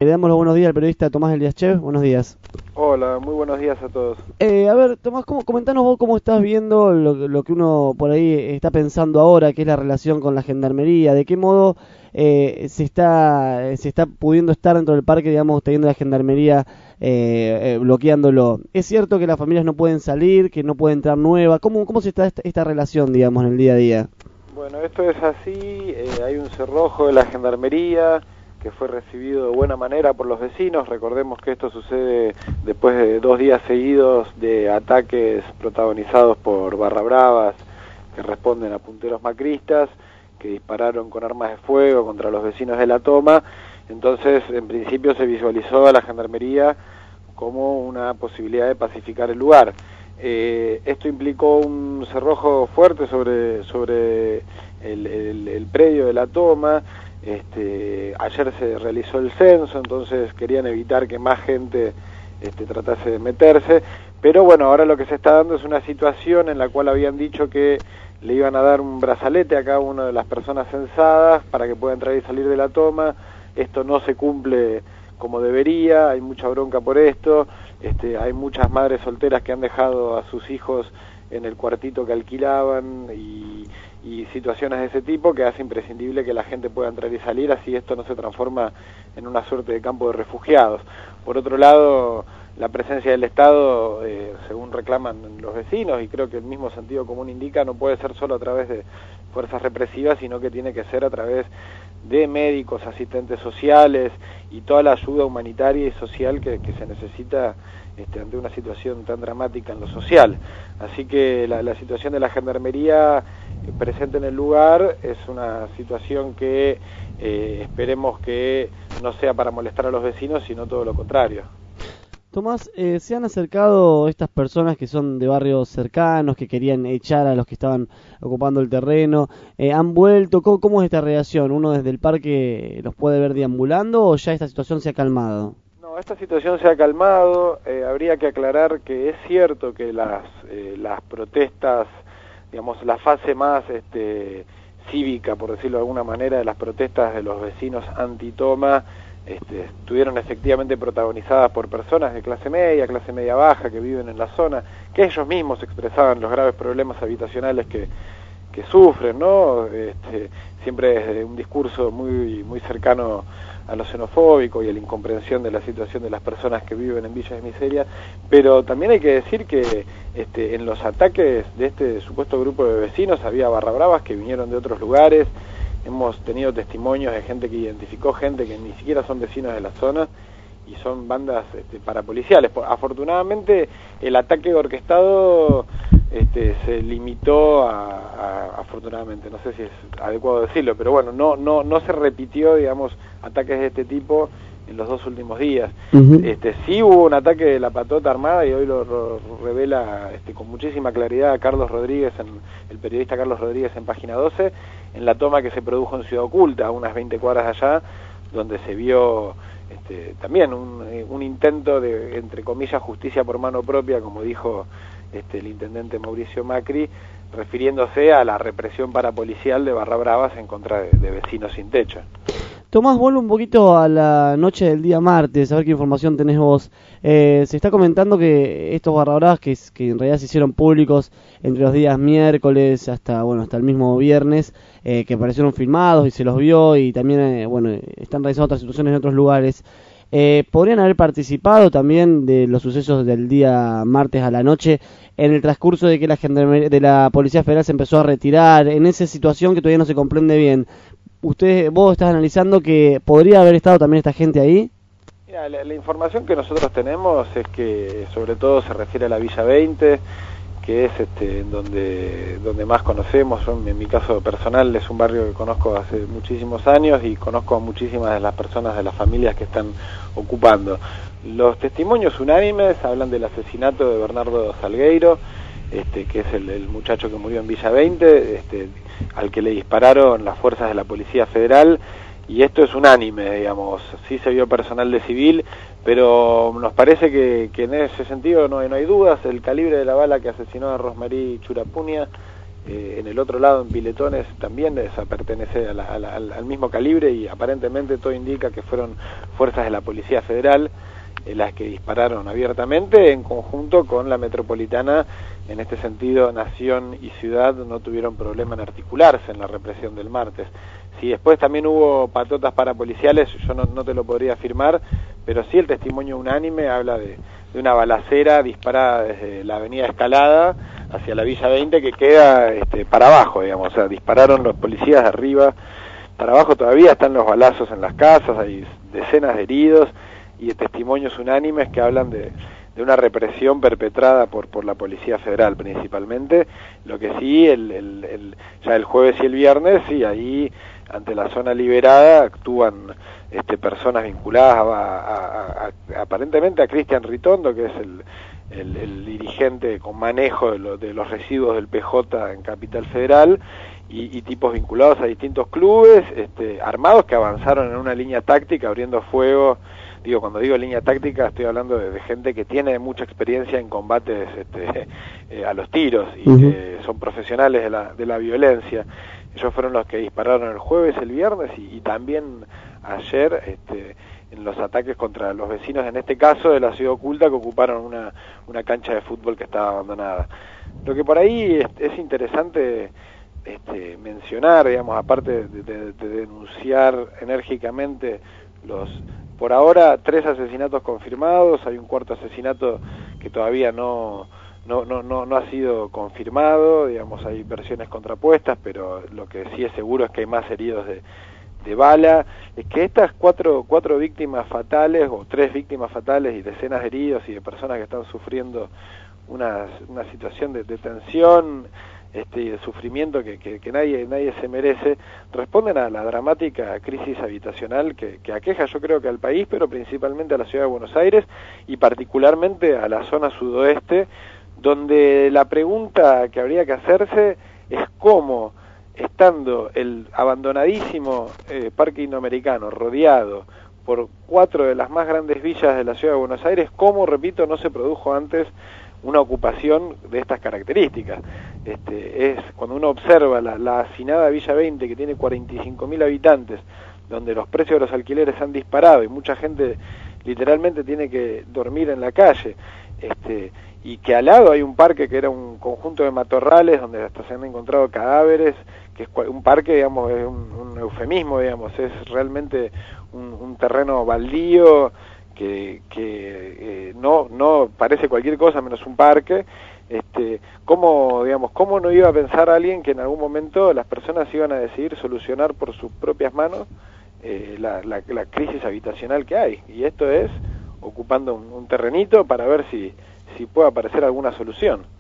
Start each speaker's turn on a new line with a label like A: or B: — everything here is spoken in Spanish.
A: Le damos los buenos días al periodista Tomás Eliaschev. Buenos días.
B: Hola, muy buenos días a todos.
A: A ver, Tomás, comentanos vos cómo estás viendo lo que uno por ahí está pensando ahora, que es la relación con la gendarmería. ¿De qué modo se está pudiendo estar dentro del parque, digamos, teniendo la gendarmería bloqueándolo? ¿Es cierto que las familias no pueden salir, que no puede entrar nueva? ¿Cómo se está esta relación, digamos, en el día a día?
B: Bueno, esto es así. Hay un cerrojo de la gendarmería que fue recibido de buena manera por los vecinos. Recordemos que esto sucede después de 2 días seguidos de ataques protagonizados por barra bravas que responden a punteros macristas que dispararon con armas de fuego contra los vecinos de La Toma. Entonces, en principio se visualizó a la gendarmería como una posibilidad de pacificar el lugar. Esto implicó un cerrojo fuerte sobre el predio de La Toma. Ayer se realizó el censo, entonces querían evitar que más gente tratase de meterse, pero bueno, ahora lo que se está dando es una situación en la cual habían dicho que le iban a dar un brazalete a cada una de las personas censadas para que pueda entrar y salir de La Toma. Esto no se cumple como debería, hay mucha bronca por esto, hay muchas madres solteras que han dejado a sus hijos en el cuartito que alquilaban y situaciones de ese tipo que hace imprescindible que la gente pueda entrar y salir, así esto no se transforma en una suerte de campo de refugiados. Por otro lado, la presencia del Estado, según reclaman los vecinos, y creo que el mismo sentido común indica, no puede ser solo a través de fuerzas represivas, sino que tiene que ser a través de médicos, asistentes sociales y toda la ayuda humanitaria y social que se necesita ante una situación tan dramática en lo social. Así que la situación de la gendarmería presente en el lugar es una situación que esperemos que no sea para molestar a los vecinos, sino todo lo contrario.
A: Tomás, ¿se han acercado estas personas que son de barrios cercanos, que querían echar a los que estaban ocupando el terreno? ¿Han vuelto? ¿Cómo es esta relación? ¿Uno desde el parque los puede ver deambulando o ya esta situación se ha calmado?
B: No, esta situación se ha calmado. Habría que aclarar que es cierto que las protestas, digamos, la fase más cívica, por decirlo de alguna manera, de las protestas de los vecinos anti-toma, estuvieron efectivamente protagonizadas por personas de clase media baja, que viven en la zona, que ellos mismos expresaban los graves problemas habitacionales que sufren, ¿no? Siempre desde un discurso muy cercano a lo xenofóbico y a la incomprensión de la situación de las personas que viven en villas de miseria, pero también hay que decir que en los ataques de este supuesto grupo de vecinos había barra bravas que vinieron de otros lugares. Hemos tenido testimonios de gente que identificó gente que ni siquiera son vecinos de la zona y son bandas parapoliciales. Afortunadamente el ataque orquestado se limitó afortunadamente, no sé si es adecuado decirlo, pero bueno, no se repitió, digamos, ataques de este tipo en los 2 últimos días. Sí hubo un ataque de la patota armada y hoy lo revela con muchísima claridad Carlos Rodríguez, el periodista Carlos Rodríguez en Página 12, en la toma que se produjo en Ciudad Oculta, a unas 20 cuadras allá, donde se vio también un intento de, entre comillas, justicia por mano propia, como dijo el intendente Mauricio Macri, refiriéndose a la represión parapolicial de barra bravas en contra de vecinos sin techo.
A: Tomás, vuelvo un poquito a la noche del día martes, a ver qué información tenés vos. Se está comentando que estos barra bravas que en realidad se hicieron públicos entre los días miércoles hasta el mismo viernes, que aparecieron filmados y se los vio y también están realizando otras situaciones en otros lugares. ¿Podrían haber participado también de los sucesos del día martes a la noche en el transcurso de que la Policía Federal se empezó a retirar, en esa situación que todavía no se comprende bien? ¿Vos estás analizando que podría haber estado también esta gente ahí?
B: Mira, la información que nosotros tenemos es que sobre todo se refiere a la Villa 20, que es donde más conocemos. Yo, en mi caso personal, es un barrio que conozco hace muchísimos años y conozco a muchísimas de las personas, de las familias que están ocupando. Los testimonios unánimes hablan del asesinato de Bernardo Salgueiro, que es el muchacho que murió en Villa 20, al que le dispararon las fuerzas de la Policía Federal, y esto es unánime, digamos. Sí se vio personal de civil, pero nos parece que en ese sentido no hay dudas. El calibre de la bala que asesinó a Rosmarie Churapunia en el otro lado, en Piletones, también pertenece al mismo calibre, y aparentemente todo indica que fueron fuerzas de la Policía Federal las que dispararon abiertamente en conjunto con la Metropolitana. En este sentido, Nación y Ciudad no tuvieron problema en articularse en la represión del martes. Si después también hubo patotas parapoliciales, yo no te lo podría afirmar, pero sí el testimonio unánime habla de una balacera disparada desde la avenida Escalada hacia la Villa 20, que queda para abajo, digamos. O sea, dispararon los policías de arriba para abajo. Todavía están los balazos en las casas, hay decenas de heridos, y de testimonios unánimes que hablan de una represión perpetrada por la Policía Federal principalmente. Lo que sí, ya el jueves y el viernes, sí, ahí ante la zona liberada actúan personas vinculadas aparentemente a Cristian Ritondo, que es el dirigente con manejo de los residuos del PJ en Capital Federal, y tipos vinculados a distintos clubes, armados, que avanzaron en una línea táctica abriendo fuego. Cuando digo línea táctica, estoy hablando de gente que tiene mucha experiencia en combates a los tiros, y que son profesionales de la violencia. Ellos fueron los que dispararon el jueves, el viernes y también ayer en los ataques contra los vecinos, en este caso de la Ciudad Oculta, que ocuparon una cancha de fútbol que estaba abandonada. Lo que por ahí es interesante mencionar, digamos, aparte de denunciar enérgicamente por ahora 3 asesinatos confirmados, hay un cuarto asesinato que todavía no ha sido confirmado, digamos, hay versiones contrapuestas, pero lo que sí es seguro es que hay más heridos de bala. Es que estas cuatro víctimas fatales, o 3 víctimas fatales y decenas de heridos y de personas que están sufriendo una situación de tensión y de sufrimiento que nadie se merece, responden a la dramática crisis habitacional que aqueja, yo creo, que al país, pero principalmente a la ciudad de Buenos Aires y particularmente a la zona sudoeste, donde la pregunta que habría que hacerse es cómo, estando el abandonadísimo Parque Indoamericano rodeado por 4 de las más grandes villas de la ciudad de Buenos Aires, cómo, repito, no se produjo antes una ocupación de estas características. Es cuando uno observa la hacinada Villa 20, que tiene 45.000 habitantes, donde los precios de los alquileres han disparado y mucha gente literalmente tiene que dormir en la calle, y que al lado hay un parque que era un conjunto de matorrales donde hasta se han encontrado cadáveres, que es un parque, digamos, es un eufemismo, digamos, es realmente un terreno baldío que no parece cualquier cosa menos un parque. ¿Cómo no iba a pensar alguien que en algún momento las personas iban a decidir solucionar por sus propias manos la crisis habitacional que hay? Y esto es ocupando un terrenito para ver si puede aparecer alguna solución.